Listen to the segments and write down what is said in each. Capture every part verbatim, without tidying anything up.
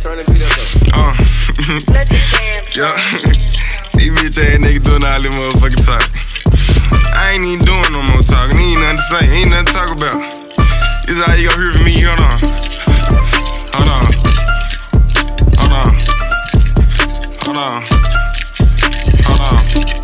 turn the beat up though. Uh. Yeah. These bitch ass niggas doing all this motherfucking talk. I ain't even doing no more talking. Ain't nothing to say. Ain't nothing to talk about. This is how you gon' hear from me. Hold on. Hold on. Hold on. Hold on. Hold on.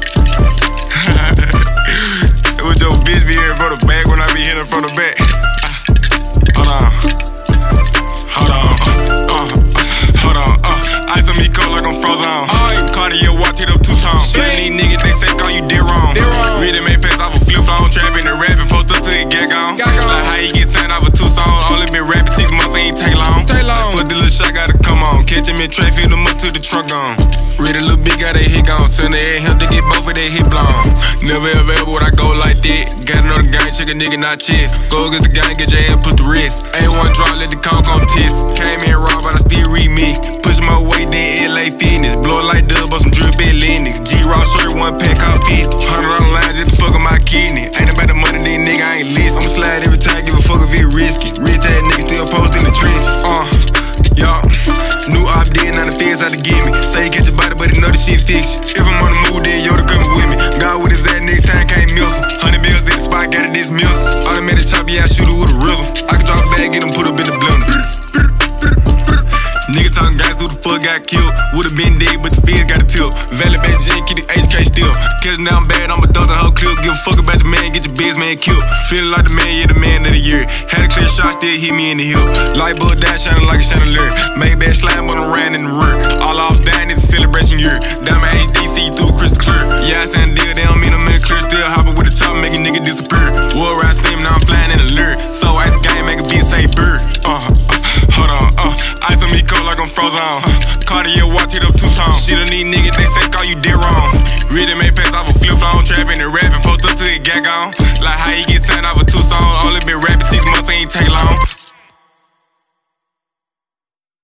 It was your bitch be here from the back when I be hitting from the back. Hold on. Hold on. Uh, hold on. Uh, ice on me cold like I'm frozen. Uh, Cartier watch it up two times. Killing these niggas, they say call you dead wrong. Really made pass off a flip phone, trapping and rapping, post up to the get gone. Like how you get signed off of two songs, only been rapping six months, ain't take long. Take long. Like, fuck the little shot, gotta come on. Catch him in traffic, fill him up to the truck on. Really little big got that hit gone, send the head him to get both of that hit blown. Never ever ever would I go like that. Got another gang, check a nigga, not chest. Go against the gang, get your ass put the wrist. Ain't one drop, let the con come test. Came in raw, but I still remixed. Push my weight, then L A Fitness. Blow it like dub, but some drip at Linux. G-Raw shirt, one pack, off fifty. Hundred dollar lines, just the fuck of my kidney. Ain't about the money, then nigga, I ain't list. I'ma slide every time, give a fuck if it risky. Rich ass nigga still post in the trenches. Uh, y'all. New op dead, now the feds out to get me. Say he catch your body, but he know the shit fiction. If I'm on the move, then Yoda coming with me. God with his ass, next time can't miss him. Hundred bills in the spot, got it dismiss. Automatic chop, yeah, I shoot it with a rhythm. I can drop a bag, get him put up in the blender. Nigga talking guys who the fuck got killed. Would've been dead, but the feds got a tilt. Valley back J, keep the H K still. Catch down bad, I'ma dust a whole clip. Give a fuck about the man, get your biz man killed. Feeling like the man, yeah, the man of the year. Had a clear shot, still hit me in the hip. Light bulb dash, shining like a chandelier. Make bad slime, but I'm ran in the rear. All I was dying, it's a celebration year. Diamond H D C through crystal clear. Yeah, I send a deal, they don't mean I'm in the clear. Still hopping with a chop, make a nigga disappear. War ride steam, now I'm flying in the lure. So ice game, make a beat say bird. Uh, uh, hold on, uh, ice on me cold like I'm frozen. Uh, Cartier watch it up two times. Shit on these niggas, they say call you dead wrong. Really made pass off a flip phone, trapping and rapping, post up to the gag on. Like how you get signed off of two songs, only been